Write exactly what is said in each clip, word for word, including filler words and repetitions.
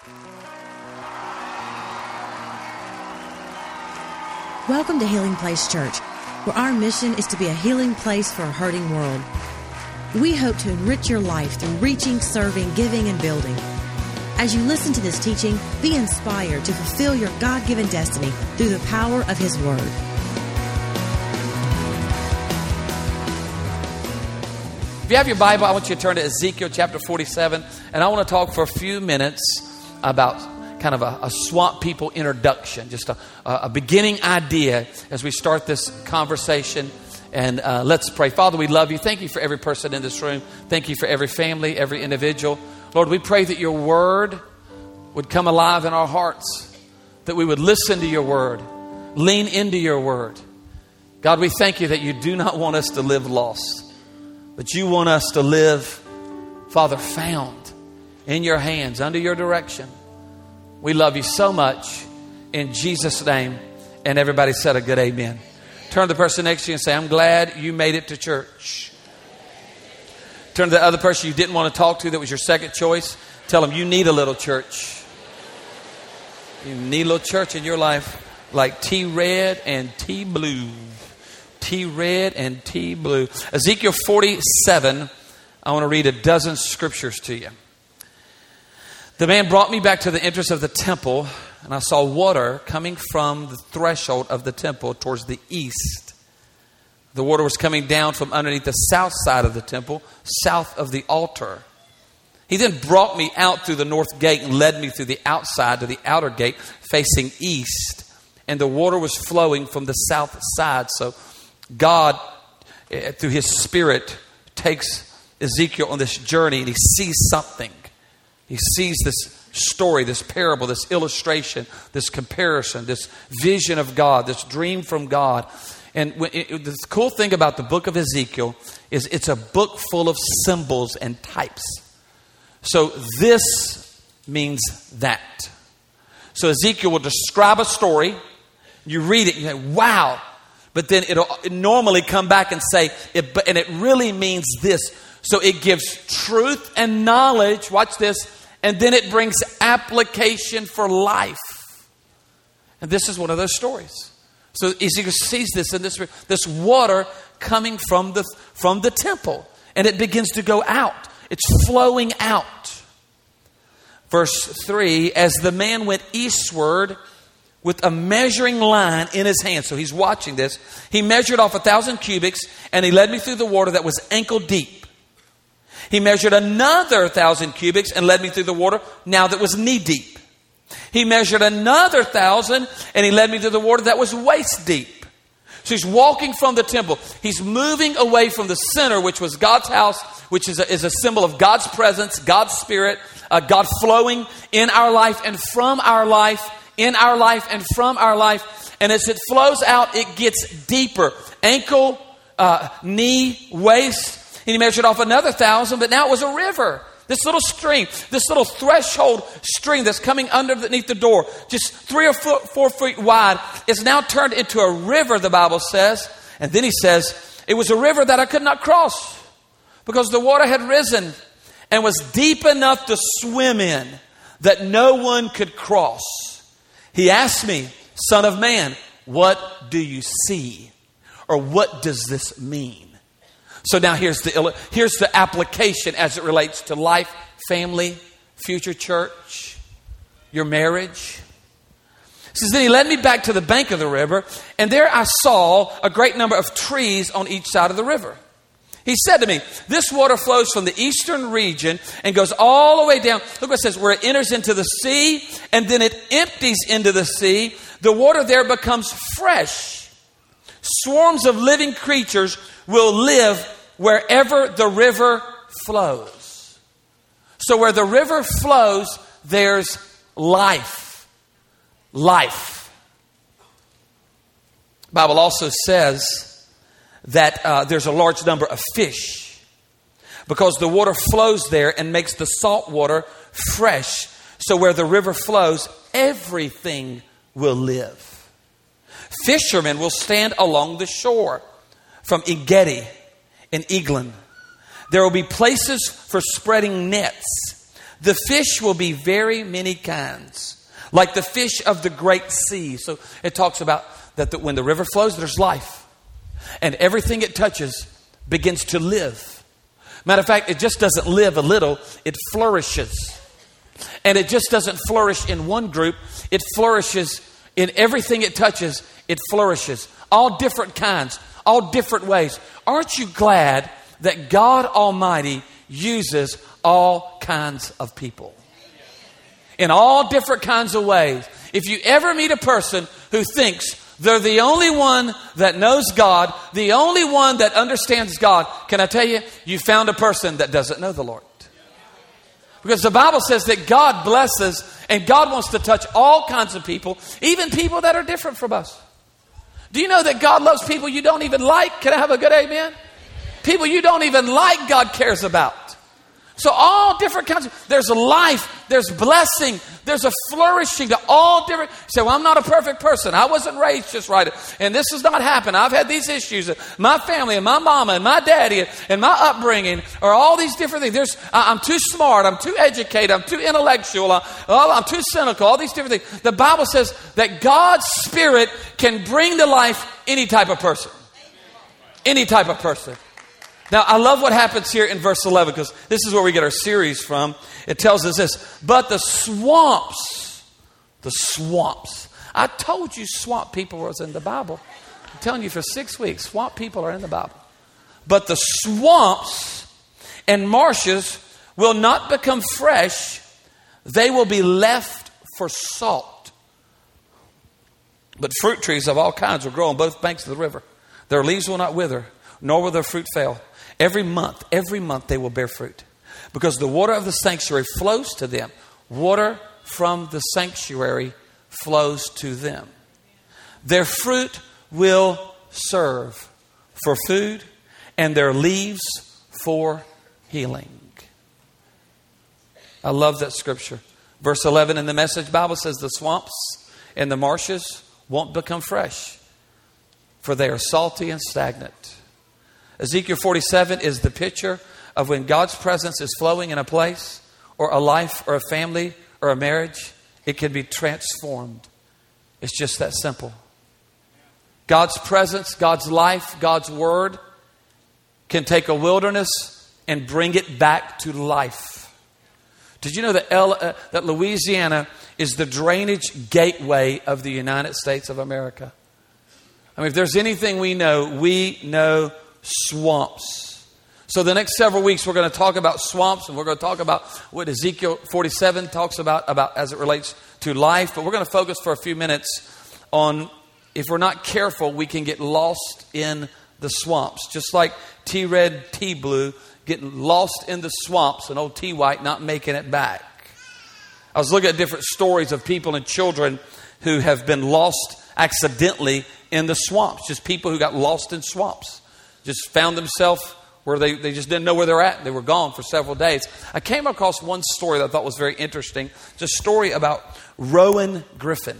Welcome to Healing Place Church, where our mission is to be a healing place for a hurting world. We hope to enrich your life through reaching, serving, giving, and building. As you listen to this teaching, be inspired to fulfill your God-given destiny through the power of His Word. If you have your Bible, I want you to turn to Ezekiel chapter forty-seven, and I want to talk for a few minutes about kind of a, a swamp people introduction, just a, a beginning idea as we start this conversation. And uh, let's pray. Father, we love you. Thank you for every person in this room. Thank you for every family, every individual. Lord, we pray that your word would come alive in our hearts, that we would listen to your word, lean into your word. God, we thank you that you do not want us to live lost, but you want us to live, Father, found in your hands, under your direction. We love you so much. In Jesus' name. And everybody said a good amen. Turn to the person next to you and say, I'm glad you made it to church. Turn to the other person you didn't want to talk to that was your second choice. Tell them you need a little church. You need a little church in your life like T-red and T-blue. T-red and T-blue. Ezekiel forty-seven, I want to read a dozen scriptures to you. The man brought me back to the entrance of the temple, and I saw water coming from the threshold of the temple towards the east. The water was coming down from underneath the south side of the temple, south of the altar. He then brought me out through the north gate and led me through the outside to the outer gate facing east. And the water was flowing from the south side. So God, through His Spirit, takes Ezekiel on this journey and he sees something. He sees this story, this parable, this illustration, this comparison, this vision of God, this dream from God. And it, it, the cool thing about the book of Ezekiel is it's a book full of symbols and types. So this means that. So Ezekiel will describe a story. You read it, you say, wow. But then it'll normally come back and say, it, and it really means this. So it gives truth and knowledge. Watch this. And then it brings application for life. And this is one of those stories. So Ezekiel sees this and this, this water coming from the, from the temple. And it begins to go out. It's flowing out. Verse three, as the man went eastward with a measuring line in his hand. So he's watching this. He measured off a thousand cubits and he led me through the water that was ankle deep. He measured another thousand cubits and led me through the water now that was knee deep. He measured another thousand and he led me through the water that was waist deep. So he's walking from the temple. He's moving away from the center, which was God's house, which is a, is a symbol of God's presence, God's Spirit, uh, God flowing in our life and from our life, in our life and from our life. And as it flows out, it gets deeper. Ankle, uh, knee, waist. And he measured off another thousand, but now it was a river. This little stream, this little threshold stream that's coming underneath the door, just three or four, four feet wide, is now turned into a river, the Bible says. And then he says, it was a river that I could not cross because the water had risen and was deep enough to swim in that no one could cross. He asked me, Son of man, what do you see? Or what does this mean? So now here's the here's the application as it relates to life, family, future church, your marriage. It says, then he led me back to the bank of the river, and there I saw a great number of trees on each side of the river. He said to me, this water flows from the eastern region and goes all the way down. Look what it says, where it enters into the sea, and then it empties into the sea. The water there becomes fresh. Swarms of living creatures will live wherever the river flows. So where the river flows, there's life. Life. The Bible also says that uh, there's a large number of fish because the water flows there and makes the salt water fresh. So where the river flows, everything will live. Fishermen will stand along the shore from Engedi and Eglon. There will be places for spreading nets. The fish will be very many kinds, like the fish of the great sea. So it talks about that the, when the river flows, there's life. And everything it touches begins to live. Matter of fact, it just doesn't live a little, it flourishes. And it just doesn't flourish in one group, it flourishes in everything it touches, it flourishes. All different kinds, all different ways. Aren't you glad that God Almighty uses all kinds of people? In all different kinds of ways. If you ever meet a person who thinks they're the only one that knows God, the only one that understands God, can I tell you, you found a person that doesn't know the Lord. Because the Bible says that God blesses and God wants to touch all kinds of people, even people that are different from us. Do you know that God loves people you don't even like? Can I have a good amen? People you don't even like, God cares about. So all different kinds of, there's life, there's blessing, there's a flourishing to all different. You say, well, I'm not a perfect person. I wasn't raised just right. And this has not happened. I've had these issues. My family and my mama and my daddy and my upbringing are all these different things. There's, I'm too smart. I'm too educated. I'm too intellectual. I'm, oh, I'm too cynical. All these different things. The Bible says that God's Spirit can bring to life any type of person. Any type of person. Now, I love what happens here in verse eleven, because this is where we get our series from. It tells us this, but the swamps, the swamps. I told you swamp people was in the Bible. I'm telling you for six weeks, swamp people are in the Bible. But the swamps and marshes will not become fresh. They will be left for salt. But fruit trees of all kinds will grow on both banks of the river. Their leaves will not wither, nor will their fruit fail. Every month, every month they will bear fruit. Because the water of the sanctuary flows to them. Water from the sanctuary flows to them. Their fruit will serve for food, and their leaves for healing. I love that scripture. Verse eleven in the Message Bible says the swamps and the marshes won't become fresh, for they are salty and stagnant. Ezekiel forty-seven is the picture of when God's presence is flowing in a place or a life or a family or a marriage, it can be transformed. It's just that simple. God's presence, God's life, God's word can take a wilderness and bring it back to life. Did you know that, El, uh, that Louisiana is the drainage gateway of the United States of America? I mean, if there's anything we know, we know swamps. So the next several weeks we're going to talk about swamps, and we're going to talk about what Ezekiel forty-seven talks about, about as it relates to life. But we're going to focus for a few minutes on, if we're not careful, we can get lost in the swamps. Just like T-Red, T-Blue, getting lost in the swamps, and old T-White not making it back. I was looking at different stories of people and children who have been lost accidentally in the swamps. Just people who got lost in swamps. Just found themselves where they, they just didn't know where they're at. They were gone for several days. I came across one story that I thought was very interesting. It's a story about Rowan Griffin.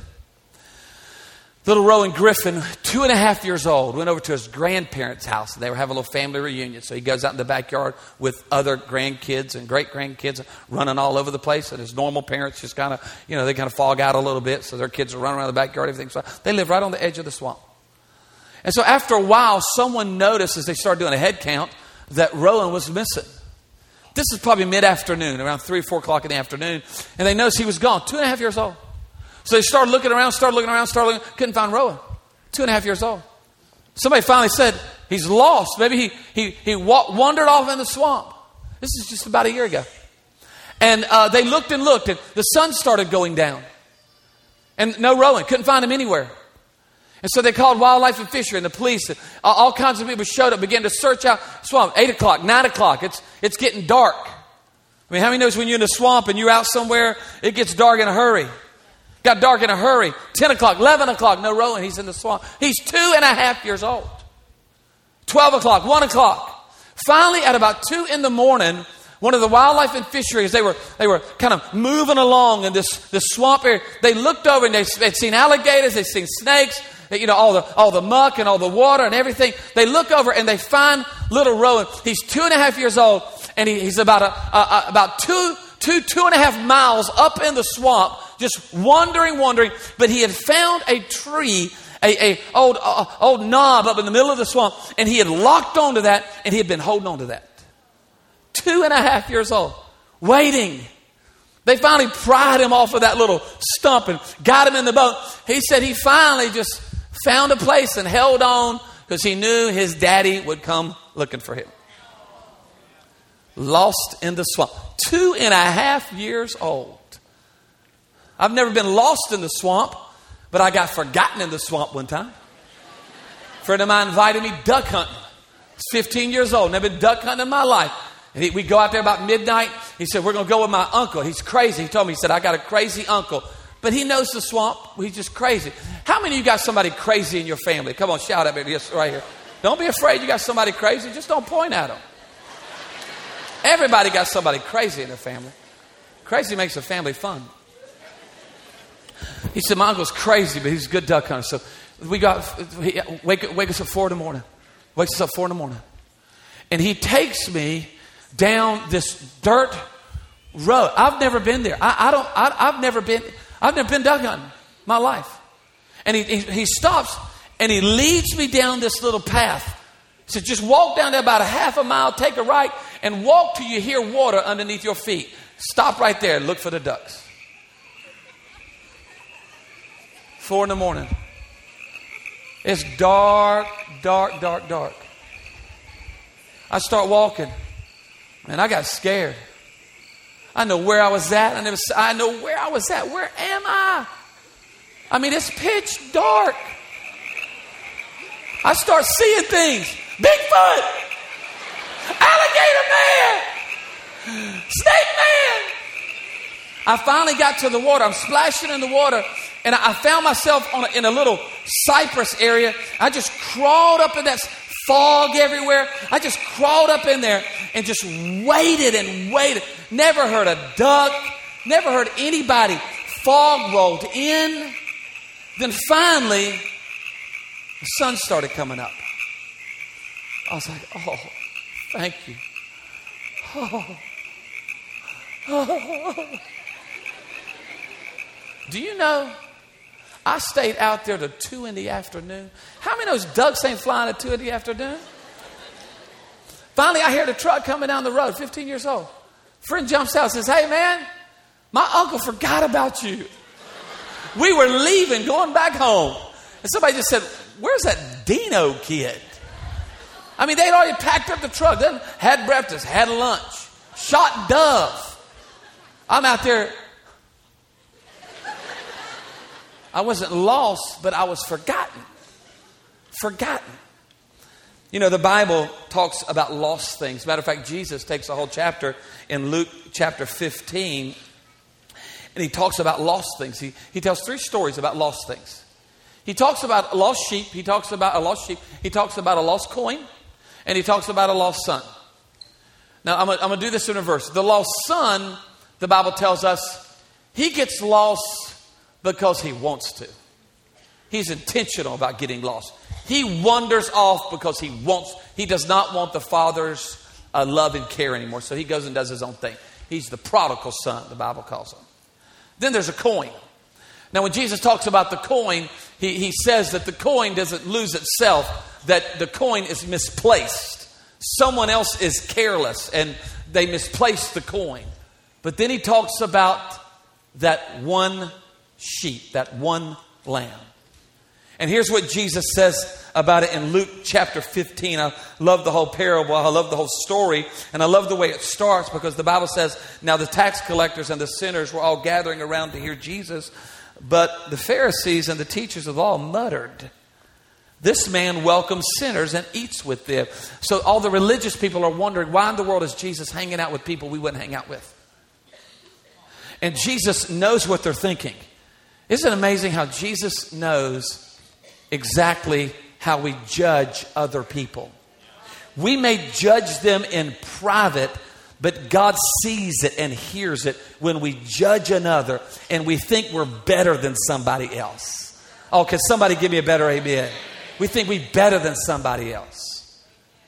Little Rowan Griffin, two and a half years old, went over to his grandparents' house. And they were having a little family reunion. So he goes out in the backyard with other grandkids and great-grandkids running all over the place. And his normal parents just kind of, you know, they kind of fog out a little bit. So their kids are running around the backyard, everything. So they live right on the edge of the swamp. And so after a while, someone noticed as they started doing a head count that Rowan was missing. This is probably mid-afternoon, around three or four o'clock in the afternoon. And they noticed he was gone, two and a half years old. So they started looking around, started looking around, started looking, couldn't find Rowan. Two and a half years old. Somebody finally said, he's lost. Maybe he he he wa- wandered off in the swamp. This is just about a year ago. And uh, they looked and looked, and the sun started going down. And no Rowan, couldn't find him anywhere. And so they called wildlife and fishery and the police. And all kinds of people showed up, began to search out the swamp. Eight o'clock, nine o'clock. It's it's getting dark. I mean, how many knows when you're in the swamp and you're out somewhere, it gets dark in a hurry. Got dark in a hurry. Ten o'clock, eleven o'clock, no Rowan. He's in the swamp. He's two and a half years old. Twelve o'clock, one o'clock. Finally, at about two in the morning, one of the wildlife and fisheries, they were they were kind of moving along in this, this swamp area. They looked over and they, they'd seen alligators, they'd seen snakes. You know, all the all the muck and all the water and everything. They look over and they find little Rowan. He's two and a half years old, and he, he's about a, a, a about two two, two and a half miles up in the swamp, just wandering, wandering. But he had found a tree, a, a old, uh, old knob up in the middle of the swamp, and he had locked onto that, and he had been holding on to that. Two and a half years old, waiting. They finally pried him off of that little stump and got him in the boat. He said he finally just found a place and held on because he knew his daddy would come looking for him. Lost in the swamp. Two and a half years old. I've never been lost in the swamp, but I got forgotten in the swamp one time. A friend of mine invited me duck hunting. I was fifteen years old. Never been duck hunting in my life. And he, we go out there about midnight. He said, we're going to go with my uncle. He's crazy. He told me, he said, I got a crazy uncle. But he knows the swamp. He's just crazy. How many of you got somebody crazy in your family? Come on, shout at me. Yes, right here. Don't be afraid you got somebody crazy. Just don't point at them. Everybody got somebody crazy in their family. Crazy makes a family fun. He said, my uncle's crazy, but he's a good duck hunter. So we got, he, wake, wake us up four in the morning. Wakes us up four in the morning. And he takes me down this dirt road. I've never been there. I, I don't, I, I've never been, I've never been duck hunting in my life. And he, he, he stops and he leads me down this little path. He said, just walk down there about a half a mile, take a right, and walk till you hear water underneath your feet. Stop right there and look for the ducks. Four in the morning. It's dark, dark, dark, dark. I start walking. Man, I got scared. I know where I was at. I never. I know where I was at. Where am I? I mean, it's pitch dark. I start seeing things. Bigfoot, alligator man, snake man. I finally got to the water. I'm splashing in the water, and I found myself on a, in a little cypress area. I just crawled up in that fog everywhere. I just crawled up in there and just waited and waited. Never heard a duck. Never heard anybody. Fog rolled in. Then finally, the sun started coming up. I was like, oh, thank you. Oh. Oh. Do you know, I stayed out there till two in the afternoon. How many of those ducks ain't flying at two in the afternoon? Finally, I hear the truck coming down the road, fifteen years old. Friend jumps out and says, hey, man, my uncle forgot about you. We were leaving, going back home. And somebody just said, where's that Dino kid? I mean, they'd already packed up the truck, then had breakfast, had lunch, shot dove. I'm out there. I wasn't lost, but I was forgotten. Forgotten. You know, the Bible talks about lost things. Matter of fact, Jesus takes a whole chapter in Luke chapter fifteen, and he talks about lost things. He, he tells three stories about lost things. He talks about a lost sheep. He talks about a lost sheep. He talks about a lost coin. And he talks about a lost son. Now, I'm going to do this in reverse. The lost son, the Bible tells us, he gets lost because he wants to. He's intentional about getting lost. He wanders off because he wants. He does not want the father's uh, love and care anymore. So he goes and does his own thing. He's the prodigal son, the Bible calls him. Then there's a coin. Now, when Jesus talks about the coin, he, he says that the coin doesn't lose itself, that the coin is misplaced. Someone else is careless and they misplace the coin. But then he talks about that one sheep, that one lamb. And here's what Jesus says about it in Luke chapter fifteen. I love the whole parable. I love the whole story. And I love the way it starts because the Bible says, now the tax collectors and the sinners were all gathering around to hear Jesus. But the Pharisees and the teachers of the law muttered, this man welcomes sinners and eats with them. So all the religious people are wondering, why in the world is Jesus hanging out with people we wouldn't hang out with? And Jesus knows what they're thinking. Isn't it amazing how Jesus knows exactly how we judge other people? We may judge them in private, but God sees it and hears it when we judge another and we think we're better than somebody else. Oh, can somebody give me a better amen? We think we're better than somebody else.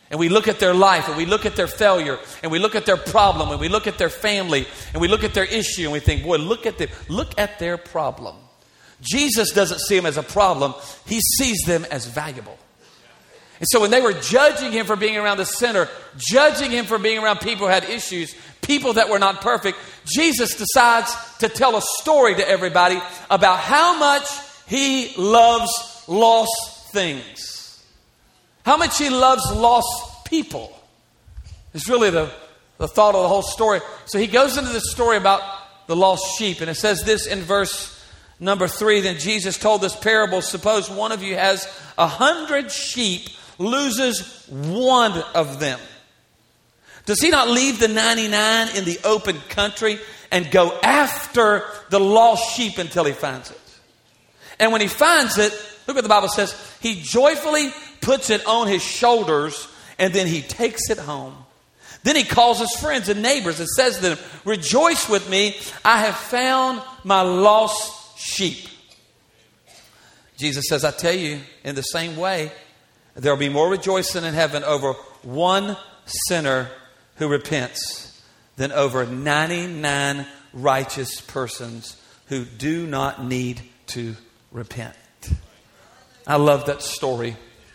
And we look at their life, and we look at their failure, and we look at their problem, and we look at their family, and we look at their issue, and we think, boy, look at them, look at their problem. Jesus doesn't see them as a problem. He sees them as valuable. And so when they were judging him for being around the sinner, judging him for being around people who had issues, people that were not perfect, Jesus decides to tell a story to everybody about how much he loves lost things. How much he loves lost people is really the, the thought of the whole story. So he goes into this story about the lost sheep. And it says this in verse number three. Then Jesus told this parable. Suppose one of you has a hundred sheep, loses one of them. Does he not leave the ninety-nine in the open country and go after the lost sheep until he finds it? And when he finds it, look what the Bible says. He joyfully puts it on his shoulders, and then he takes it home. Then he calls his friends and neighbors and says to them, rejoice with me, I have found my lost sheep. Jesus says, I tell you, in the same way, there will be more rejoicing in heaven over one sinner who repents than over ninety-nine righteous persons who do not need to repent. I love that story.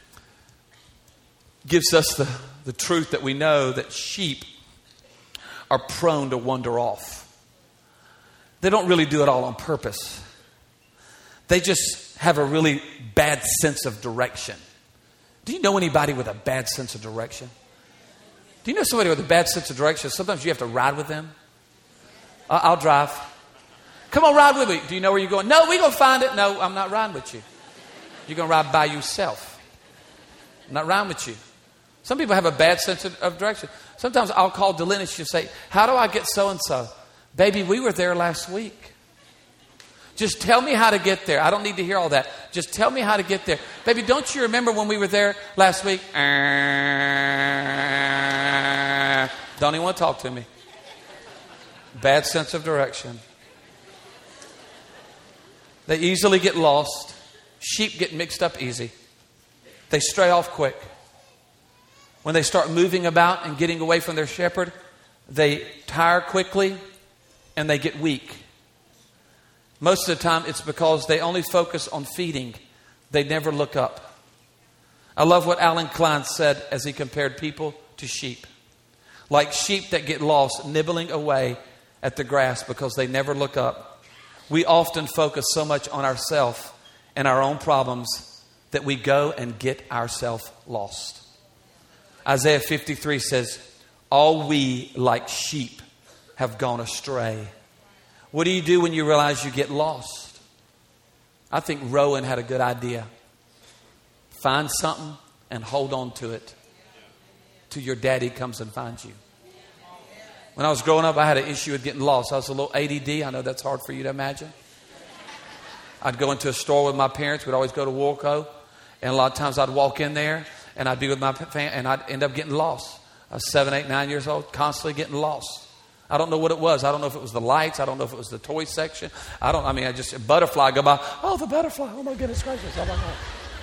Gives us the, the truth that we know that sheep are prone to wander off. They don't really do it all on purpose. They just have a really bad sense of direction. Do you know anybody with a bad sense of direction? Do you know somebody with a bad sense of direction? Sometimes you have to ride with them. Uh, I'll drive. Come on, ride with me. Do you know where you're going? No, we're going to find it. No, I'm not riding with you. You're going to ride by yourself. I'm not riding with you. Some people have a bad sense of, of direction. Sometimes I'll call Delaney. She'll say, how do I get so-and-so? Baby, we were there last week. Just tell me how to get there. I don't need to hear all that. Just tell me how to get there. Baby, don't you remember when we were there last week? Don't even want to talk to me. Bad sense of direction. They easily get lost. Sheep get mixed up easy. They stray off quick. When they start moving about and getting away from their shepherd, they tire quickly and they get weak. Most of the time, it's because they only focus on feeding. They never look up. I love what Alan Klein said as he compared people to sheep. Like sheep that get lost, nibbling away at the grass because they never look up. We often focus so much on ourselves and our own problems that we go and get ourselves lost. Isaiah fifty-three says, all we like sheep have gone astray. What do you do when you realize you get lost? I think Rowan had a good idea. Find something and hold on to it till your daddy comes and finds you. When I was growing up, I had an issue with getting lost. I was a little A D D. I know that's hard for you to imagine. I'd go into a store with my parents. We'd always go to Woolco. And a lot of times I'd walk in there and I'd be with my family and I'd end up getting lost. I was seven, eight, nine years old, constantly getting lost. I don't know what it was. I don't know if it was the lights. I don't know if it was the toy section. I don't, I mean, I just, a butterfly go by. Oh, the butterfly. Oh my goodness gracious. Oh my God.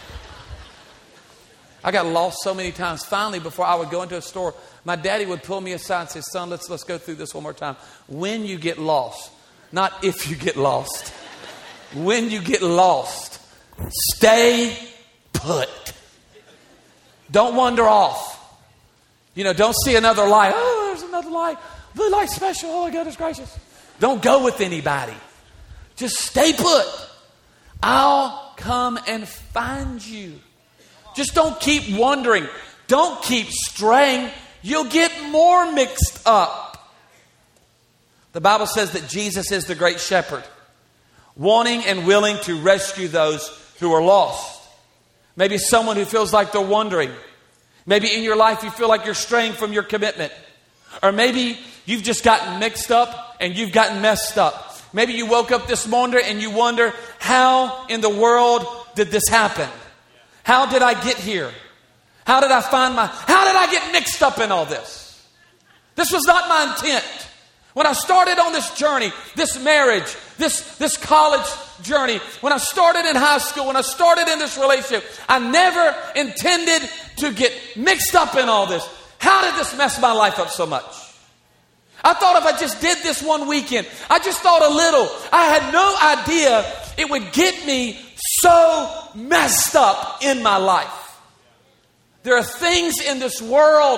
I got lost so many times. Finally, before I would go into a store, my daddy would pull me aside and say, son, let's, let's go through this one more time. When you get lost, not if you get lost. When you get lost, stay put. Don't wander off. You know, don't see another light. Oh, there's another light. Blue light special. Oh, my goodness gracious. Don't go with anybody. Just stay put. I'll come and find you. Just don't keep wandering. Don't keep straying. You'll get more mixed up. The Bible says that Jesus is the great shepherd, wanting and willing to rescue those who are lost. Maybe someone who feels like they're wandering. Maybe in your life you feel like you're straying from your commitment. Or maybe you've just gotten mixed up and you've gotten messed up. Maybe you woke up this morning and you wonder, how in the world did this happen? How did I get here? How did I find my... How did I get mixed up in all this? This was not my intent. When I started on this journey, this marriage, this, this college journey, when I started in high school, when I started in this relationship, I never intended to get mixed up in all this. How did this mess my life up so much? I thought if I just did this one weekend, I just thought a little. I had no idea it would get me so messed up in my life. There are things in this world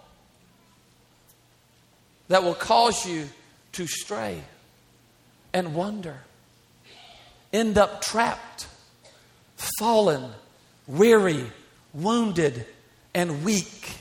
that will cause you to stray and wander, end up trapped, fallen, weary, wounded, and weak,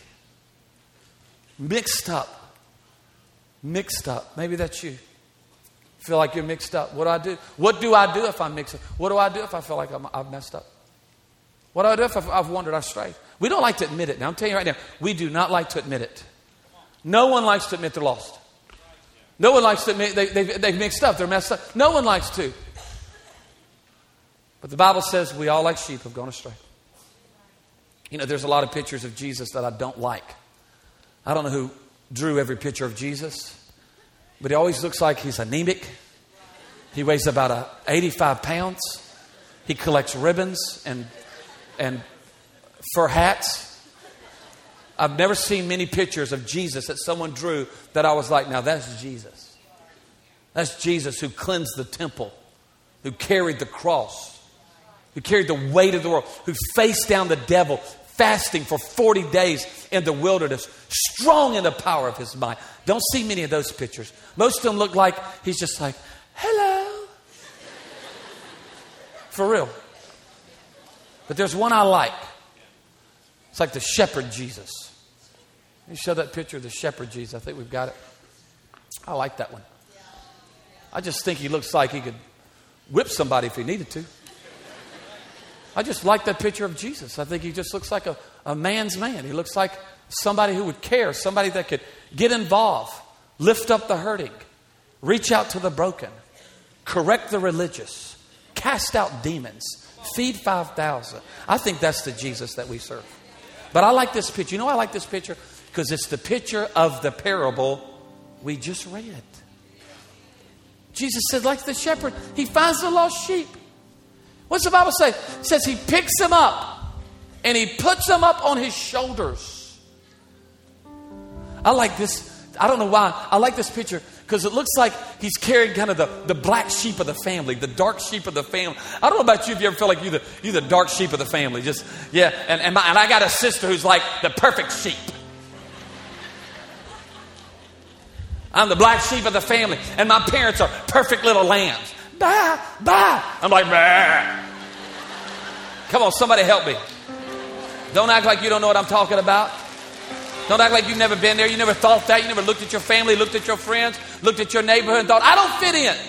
mixed up. Mixed up. Maybe that's you. Feel like you're mixed up. What do I do? What do I do if I'm mixed up? What do I do if I feel like I'm, I've messed up? What do I do if I've, I've wandered, I've strayed? We don't like to admit it. Now, I'm telling you right now, we do not like to admit it. No one likes to admit they're lost. No one likes to admit they, they, they've mixed up, they're messed up. No one likes to. But the Bible says we all like sheep have gone astray. You know, there's a lot of pictures of Jesus that I don't like. I don't know who drew every picture of Jesus, but he always looks like he's anemic. He weighs about uh, eighty-five pounds. He collects ribbons and and fur hats. I've never seen many pictures of Jesus that someone drew that I was like, now that's Jesus. That's Jesus who cleansed the temple, who carried the cross, who carried the weight of the world, who faced down the devil, fasting for forty days in the wilderness, strong in the power of his might. Don't see many of those pictures. Most of them look like he's just like, hello. For real. But there's one I like. It's like the shepherd Jesus. Let me show that picture of the shepherd Jesus. I think we've got it. I like that one. I just think he looks like he could whip somebody if he needed to. I just like that picture of Jesus. I think he just looks like a, a man's man. He looks like somebody who would care, somebody that could get involved, lift up the hurting, reach out to the broken, correct the religious, cast out demons, feed five thousand. I think that's the Jesus that we serve. But I like this picture. You know why I like this picture? Because it's the picture of the parable we just read. Jesus said, like the shepherd, he finds the lost sheep. What's the Bible say? It says he picks them up and he puts them up on his shoulders. I like this. I don't know why. I like this picture because it looks like he's carrying kind of the, the black sheep of the family, the dark sheep of the family. I don't know about you if you ever feel like you're the, you're the dark sheep of the family. Just, yeah. And, and, my, and I got a sister who's like the perfect sheep. I'm the black sheep of the family. And my parents are perfect little lambs. Bah, bah. I'm like, bah. Come on, somebody help me. Don't act like you don't know what I'm talking about. Don't act like you've never been there. You never thought that. You never looked at your family, looked at your friends, looked at your neighborhood and thought, I don't fit in.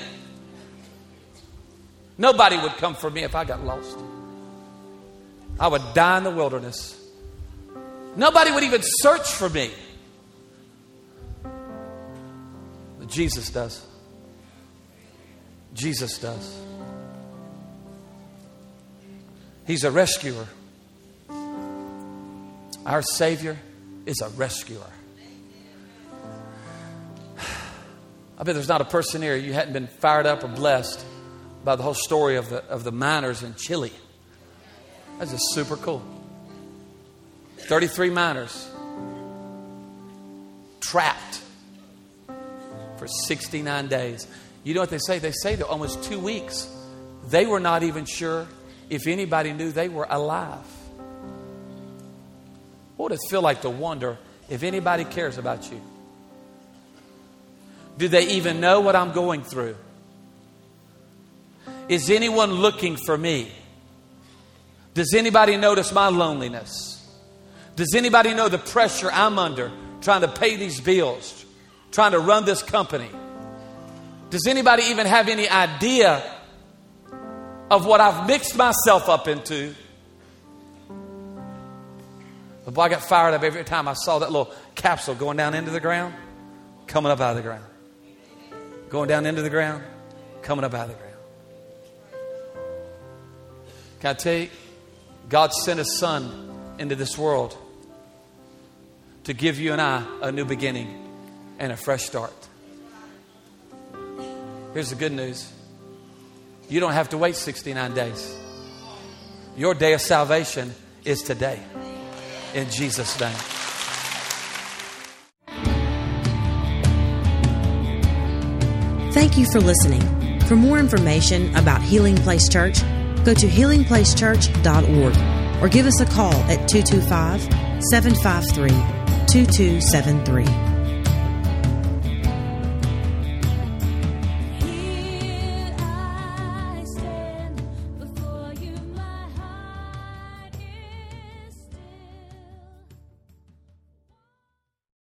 Nobody would come for me if I got lost. I would die in the wilderness. Nobody would even search for me. But Jesus does. Jesus does. He's a rescuer. Our Savior is a rescuer. I bet there's not a person here you hadn't been fired up or blessed by the whole story of the of the miners in Chile. That's just super cool. thirty-three miners trapped for sixty-nine days. You know what they say? They say that almost two weeks they were not even sure if anybody knew they were alive. What would it feel like to wonder if anybody cares about you? Do they even know what I'm going through? Is anyone looking for me? Does anybody notice my loneliness? Does anybody know the pressure I'm under trying to pay these bills, trying to run this company? Does anybody even have any idea of what I've mixed myself up into? But boy, I got fired up every time I saw that little capsule going down into the ground, coming up out of the ground. Going down into the ground, coming up out of the ground. Can I tell you, God sent His Son into this world to give you and I a new beginning and a fresh start. Here's the good news. You don't have to wait sixty-nine days. Your day of salvation is today. In Jesus' name. Thank you for listening. For more information about Healing Place Church, go to healing place church dot org or give us a call at two two five, seven five three, two two seven three.